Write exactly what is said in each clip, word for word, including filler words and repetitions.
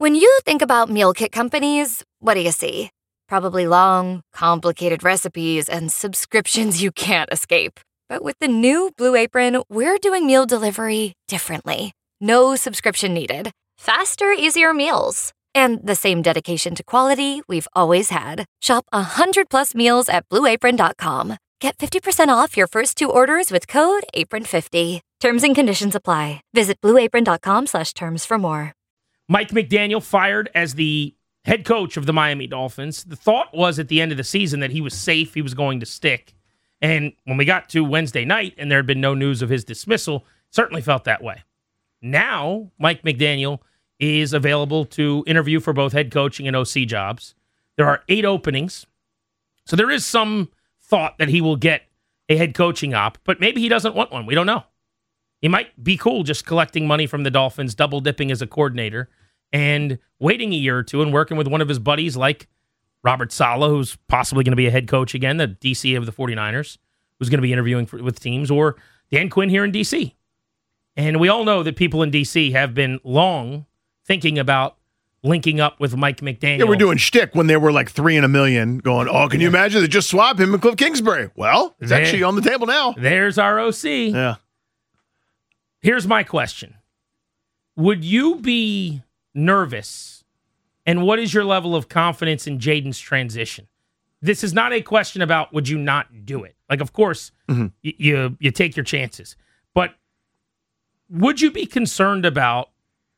When you think about meal kit companies, what do you see? Probably long, complicated recipes and subscriptions you can't escape. But with the new Blue Apron, we're doing meal delivery differently. No subscription needed. Faster, easier meals. And the same dedication to quality we've always had. Shop one hundred plus meals at blue apron dot com. Get fifty percent off your first two orders with code apron fifty. Terms and conditions apply. Visit blue apron dot com slash terms for more. Mike McDaniel fired as the head coach of the Miami Dolphins. The thought was at the end of the season that he was safe, he was going to stick. And when we got to Wednesday night and there had been no news of his dismissal, certainly felt that way. Now, Mike McDaniel is available to interview for both head coaching and O C jobs. There are eight openings. So there is some thought that he will get a head coaching op, but maybe he doesn't want one. We don't know. He might be cool just collecting money from the Dolphins, double dipping as a coordinator, and waiting a year or two and working with one of his buddies like Robert Saleh, who's possibly going to be a head coach again, the D C of the 49ers, who's going to be interviewing for, with teams, or Dan Quinn here in D C. And we all know that people in D C have been long thinking about linking up with Mike McDaniel. Yeah, we're doing shtick when they were like three in a million going, oh, can you imagine they just swap him and Cliff Kingsbury? Well, it's there, actually on the table now. There's our O C. Yeah. Here's my question. Would you be nervous, and what is your level of confidence in Jaden's transition? This is not a question about would you not do it. Like, of course, mm-hmm. y- you you take your chances. But would you be concerned about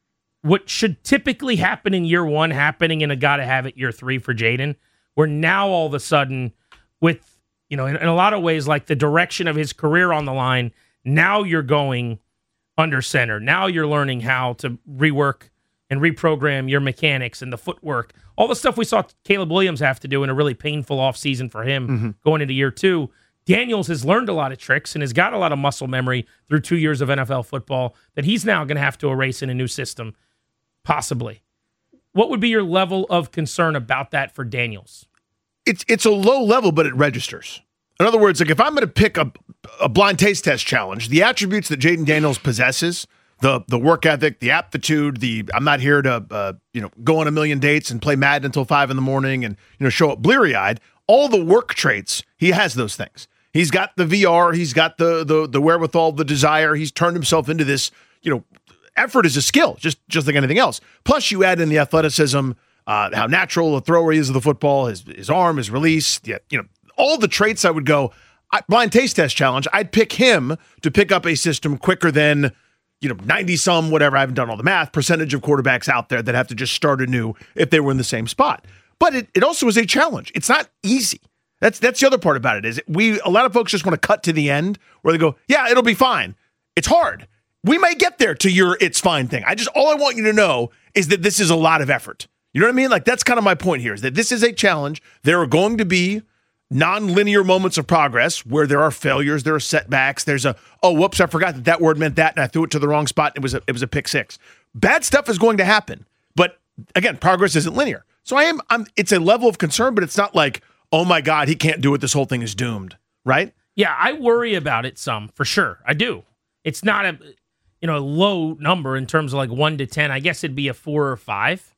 what should typically happen in year one happening in a gotta-have-it year three for Jaden, where now all of a sudden, with, you know, in, in a lot of ways, like the direction of his career on the line, now you're going under center. Now you're learning how to rework and reprogram your mechanics and the footwork. All the stuff we saw Caleb Williams have to do in a really painful offseason for him mm-hmm. going into year two. Daniels has learned a lot of tricks and has got a lot of muscle memory through two years of N F L football that he's now going to have to erase in a new system, possibly. What would be your level of concern about that for Daniels? It's it's a low level, but it registers. In other words, like if I'm going to pick a, a blind taste test challenge, the attributes that Jaden Daniels possesses, the the work ethic, the aptitude, the I'm not here to uh, you know go on a million dates and play Madden until five in the morning and you know show up bleary eyed. All the work traits, he has those things. He's got the V R, he's got the the the wherewithal, the desire. He's turned himself into this. You know, effort is a skill, just just like anything else. Plus, you add in the athleticism, uh, how natural a thrower he is of the football, his his arm, his release, the, you know. All the traits I would go, I, blind taste test challenge, I'd pick him to pick up a system quicker than, you know, ninety-some, whatever, I haven't done all the math, percentage of quarterbacks out there that have to just start anew if they were in the same spot. But it, it also is a challenge. It's not easy. That's that's the other part about it, is we a lot of folks just want to cut to the end where they go, yeah, it'll be fine. It's hard. We may get there to your it's fine thing. I just, all I want you to know is that this is a lot of effort. You know what I mean? Like, that's kind of my point here, is that this is a challenge. There are going to be non-linear moments of progress where there are failures, there are setbacks, there's a, oh, whoops, I forgot that that word meant that, and I threw it to the wrong spot, and it was a, it was a pick six. Bad stuff is going to happen, but again, progress isn't linear. So I am, I'm, it's a level of concern, but it's not like, oh my God, he can't do it, this whole thing is doomed, right? Yeah, I worry about it some, for sure. I do. It's not a, you know, a low number in terms of like one to ten. I guess it'd be a four or five,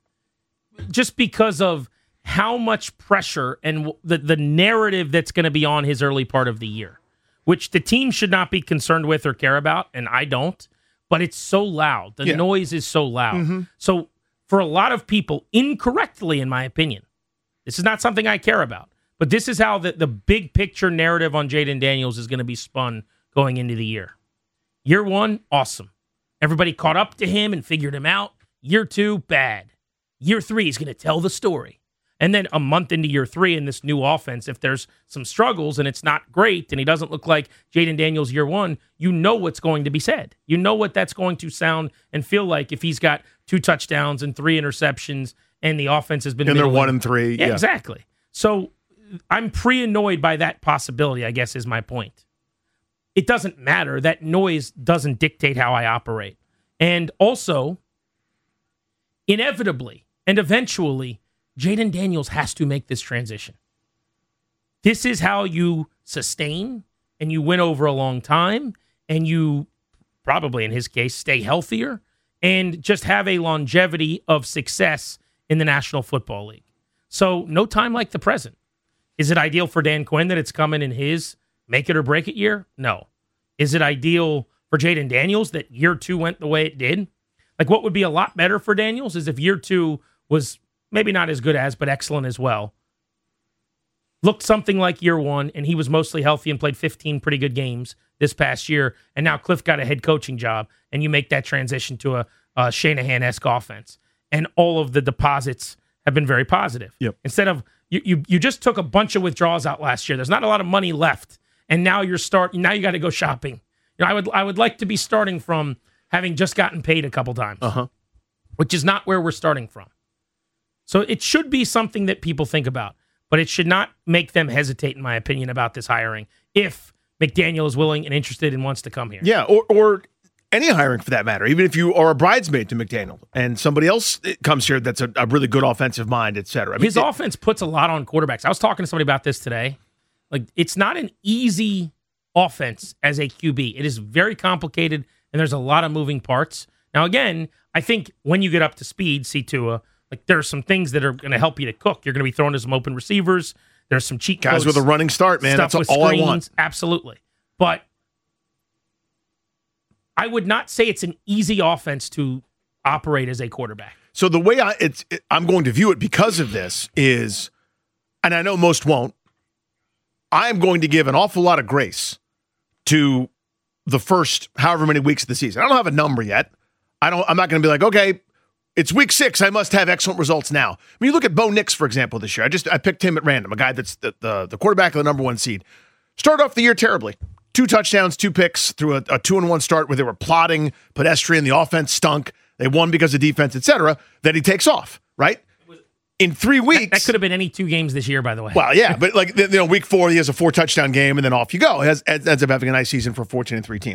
just because of how much pressure and the, the narrative that's going to be on his early part of the year, which the team should not be concerned with or care about, and I don't, but it's so loud. The yeah. noise is so loud. Mm-hmm. So for a lot of people, incorrectly, in my opinion, this is not something I care about, but this is how the, the big picture narrative on Jaden Daniels is going to be spun going into the year. Year one, awesome. Everybody caught up to him and figured him out. Year two, bad. Year three, he's going to tell the story. And then a month into year three in this new offense, if there's some struggles and it's not great and he doesn't look like Jaden Daniels year one, you know what's going to be said. You know what that's going to sound and feel like if he's got two touchdowns and three interceptions and the offense has been and they're one and three. Yeah, yeah, exactly. So I'm pre-annoyed by that possibility, I guess is my point. It doesn't matter. That noise doesn't dictate how I operate. And also, inevitably and eventually, Jaden Daniels has to make this transition. This is how you sustain and you win over a long time and you probably, in his case, stay healthier and just have a longevity of success in the National Football League. So no time like the present. Is it ideal for Dan Quinn that it's coming in his make it or break it year? No. Is it ideal for Jayden Daniels that year two went the way it did? Like, what would be a lot better for Daniels is if year two was maybe not as good as, but excellent as well. Looked something like year one, and he was mostly healthy and played fifteen pretty good games this past year, and now Cliff got a head coaching job, and you make that transition to a, a Shanahan-esque offense. And all of the deposits have been very positive. Yep. Instead of, you, you you just took a bunch of withdrawals out last year. There's not a lot of money left, and now you're start. Now you got to go shopping. You know, I would I would like to be starting from having just gotten paid a couple times, uh-huh. which is not where we're starting from. So it should be something that people think about, but it should not make them hesitate, in my opinion, about this hiring if McDaniel is willing and interested and wants to come here. Yeah, or or any hiring for that matter, even if you are a bridesmaid to McDaniel and somebody else comes here that's a, a really good offensive mind, et cetera. I mean, His it, offense puts a lot on quarterbacks. I was talking to somebody about this today. Like, it's not an easy offense as a Q B. It is very complicated, and there's a lot of moving parts. Now, again, I think when you get up to speed, see Tua, like there are some things that are going to help you to cook. You're going to be thrown to some open receivers. There's some cheat guys codes, with a running start, man. stuff That's with all screens. I want. Absolutely. But I would not say it's an easy offense to operate as a quarterback. So the way I it's it, I'm going to view it because of this is, and I know most won't, I'm going to give an awful lot of grace to the first however many weeks of the season. I don't have a number yet. I don't. I'm not going to be like, okay, it's week six. I must have excellent results now. I mean, you look at Bo Nix, for example, this year. I just I picked him at random, a guy that's the the, the quarterback of the number one seed. Started off the year terribly. Two touchdowns, two picks through a, a two-and-one start where they were plodding, pedestrian. The offense stunk. They won because of defense, et cetera. Then he takes off, right? In three weeks. That, that could have been any two games this year, by the way. Well, yeah, but like, you know, week four, he has a four-touchdown game, and then off you go. He has, ends up having a nice season for a fourteen and three team.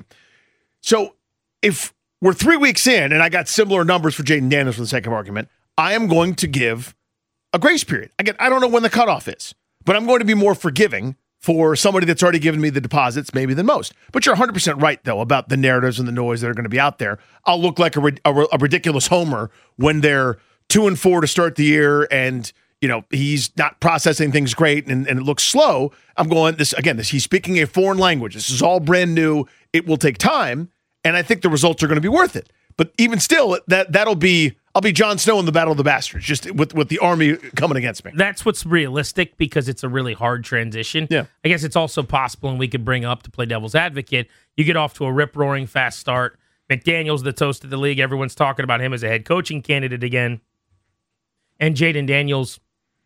So if we're three weeks in, and I got similar numbers for Jayden Daniels for the sake of argument, I am going to give a grace period. Again, I don't know when the cutoff is, but I'm going to be more forgiving for somebody that's already given me the deposits maybe than most. But you're one hundred percent right, though, about the narratives and the noise that are going to be out there. I'll look like a, a, a ridiculous homer when they're two and four to start the year and, you know, he's not processing things great and, and it looks slow. I'm going, this again, this he's speaking a foreign language. This is all brand new. It will take time, and I think the results are going to be worth it. But even still, that, that'll be, I'll be Jon Snow in the Battle of the Bastards, just with, with the army coming against me. That's what's realistic because it's a really hard transition. Yeah. I guess it's also possible, and we could bring up to play devil's advocate, you get off to a rip-roaring fast start. McDaniel's the toast of the league. Everyone's talking about him as a head coaching candidate again. And Jayden Daniels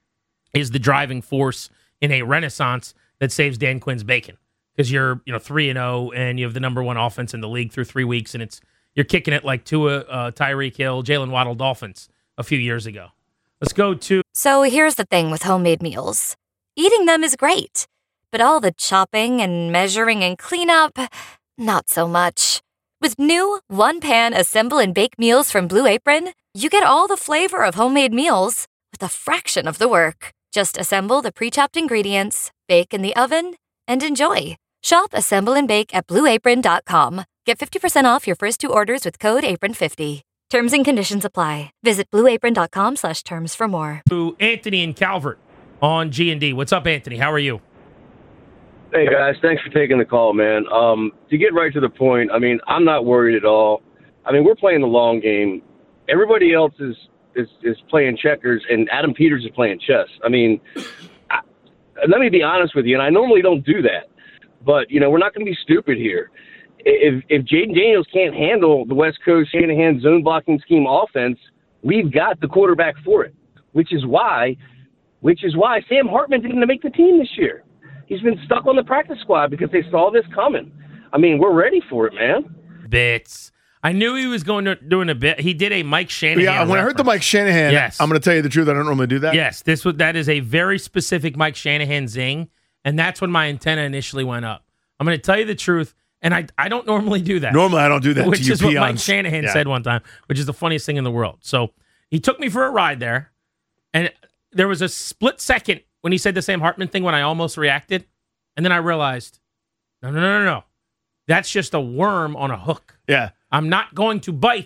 is the driving force in a renaissance that saves Dan Quinn's bacon because you're, you know, three and oh and you have the number one offense in the league through three weeks, and it's you're kicking it like Tua, uh, Tyreek Hill, Jalen Waddle Dolphins a few years ago. Let's go to... So here's the thing with homemade meals. Eating them is great, but all the chopping and measuring and cleanup, not so much. With new one-pan assemble and bake meals from Blue Apron, you get all the flavor of homemade meals with a fraction of the work. Just assemble the pre-chopped ingredients, bake in the oven, and enjoy. Shop, assemble, and bake at blue apron dot com. Get fifty percent off your first two orders with code apron fifty. Terms and conditions apply. Visit blue apron dot com slash terms for more. To Anthony and Calvert on G and D. What's up, Anthony? How are you? Hey, guys. Thanks for taking the call, man. Um, to get right to the point, I mean, I'm not worried at all. I mean, we're playing the long game. Everybody else is, is, is playing checkers, and Adam Peters is playing chess. I mean, I, let me be honest with you, and I normally don't do that. But, you know, we're not going to be stupid here. If if Jayden Daniels can't handle the West Coast Shanahan zone blocking scheme offense, we've got the quarterback for it, which is why, which is why Sam Hartman didn't make the team this year. He's been stuck on the practice squad because they saw this coming. I mean, we're ready for it, man. Bits. I knew he was going to doing a bit. He did a Mike Shanahan. Yeah, when reference. I heard the Mike Shanahan, yes. I'm going to tell you the truth. I don't normally do that. Yes, this was that is a very specific Mike Shanahan zing, and that's when my antenna initially went up. I'm going to tell you the truth, and I I don't normally do that. Normally, I don't do that. Which to you is what peons. Mike Shanahan yeah. said one time, which is the funniest thing in the world. So he took me for a ride there, and there was a split second when he said the Sam Hartman thing when I almost reacted, and then I realized, no, no, no, no, no. That's just a worm on a hook. Yeah. I'm not going to bite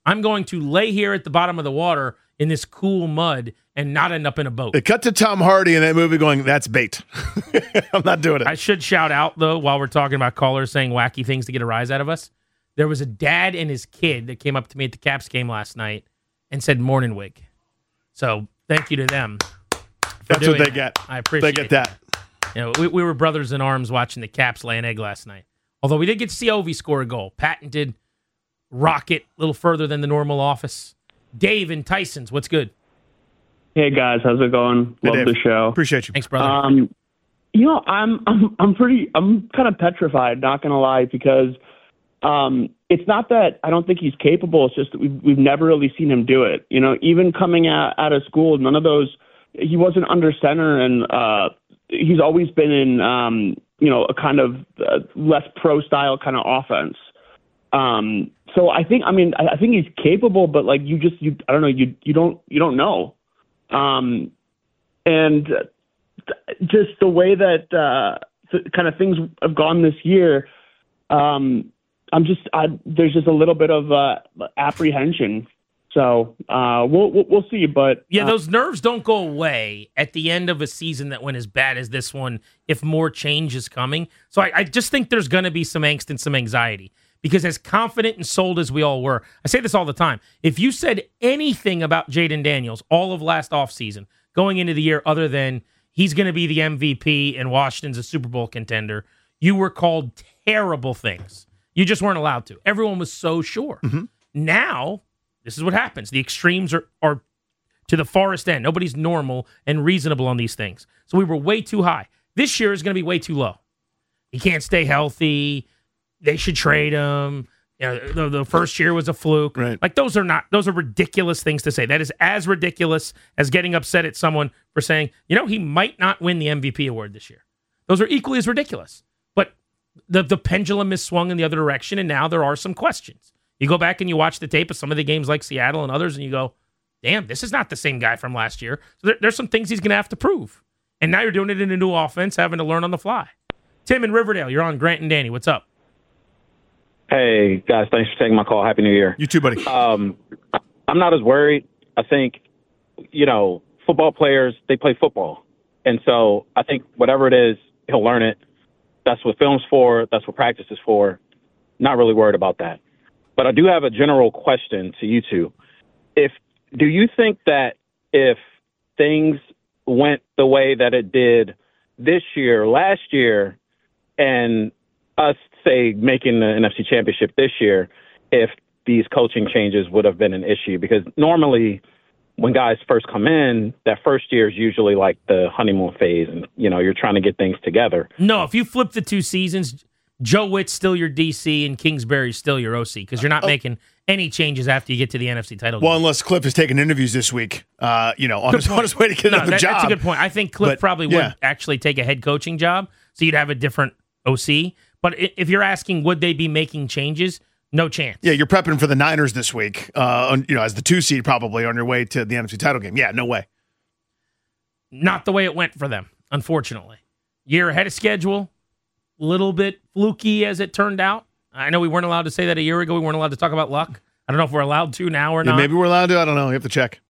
I'm going to lay here at the bottom of the water in this cool mud and not end up in a boat. It cut to Tom Hardy in that movie going, that's bait. I'm not doing it. I should shout out, though, while we're talking about callers saying wacky things to get a rise out of us. There was a dad and his kid that came up to me at the Caps game last night and said morning wig. So thank you to them. That's what they that. get. I appreciate They get that. You know, we, we were brothers in arms watching the Caps lay an egg last night. Although we did get to see Ovi score a goal. Patton did rock it a little further than the normal office. Dave and Tyson's, what's good? Hey guys, how's it going? Hey, Love Dave. the show. Appreciate you. Thanks, brother. Um, you know, I'm I'm I'm pretty I'm kind of petrified, not gonna lie, because um, it's not that I don't think he's capable. It's just that we've we've never really seen him do it. You know, even coming out, out of school, none of those. He wasn't under center, and uh, he's always been in um, you know a kind of uh, less pro style kind of offense. Um, so I think I mean I, I think he's capable, but like you just you I don't know you you don't you don't know. Um, and just the way that uh, th- kind of things have gone this year, um, I'm just I, there's just a little bit of uh, apprehension. So uh, we'll, we'll we'll see. But yeah, uh, those nerves don't go away at the end of a season that went as bad as this one if more change is coming. So I, I just think there's going to be some angst and some anxiety. Because as confident and sold as we all were, I say this all the time, if you said anything about Jaden Daniels all of last offseason going into the year other than he's going to be the M V P and Washington's a Super Bowl contender, you were called terrible things. You just weren't allowed to. Everyone was so sure. Mm-hmm. Now, this is what happens. The extremes are, are to the farthest end. Nobody's normal and reasonable on these things. So we were way too high. This year is going to be way too low. He can't stay healthy. They should trade him. You know, the, the first year was a fluke. Right. Like those are not, those are ridiculous things to say. That is as ridiculous as getting upset at someone for saying, you know, he might not win the M V P award this year. Those are equally as ridiculous. But the, the pendulum is swung in the other direction, and now there are some questions. You go back and you watch the tape of some of the games like Seattle and others, and you go, damn, this is not the same guy from last year. So there, there's some things he's going to have to prove. And now you're doing it in a new offense, having to learn on the fly. Tim in Riverdale, you're on Grant and Danny. What's up? Hey, guys, thanks for taking my call. Happy New Year. You too, buddy. Um, I'm not as worried. I think, you know, football players, they play football. And so I think whatever it is, he'll learn it. That's what film's for. That's what practice is for. Not really worried about that. But I do have a general question to you two. If do you think that if things went the way that it did this year, last year, and us, say, making the N F C Championship this year, if these coaching changes would have been an issue? Because normally when guys first come in, that first year is usually like the honeymoon phase, and, you know, you're trying to get things together. No, if you flip the two seasons, Joe Witt's still your D C and Kingsbury's still your O C because you're not oh. making any changes after you get to the N F C title Well, game. unless Cliff is taking interviews this week, uh, you know, on his, on his way to get No, another that- job. That's a good point. I think Cliff But, probably would yeah. actually take a head coaching job, so you'd have a different O C. But i- if you're asking, would they be making changes? No chance. Yeah, you're prepping for the Niners this week, uh, on, you know, as the two seed probably on your way to the N F C title game. Yeah, no way. Not the way it went for them, unfortunately. Year ahead of schedule, little bit fluky as it turned out. I know we weren't allowed to say that a year ago. We weren't allowed to talk about luck. I don't know if we're allowed to now or Yeah, not. maybe we're allowed to. I don't know. You have to check.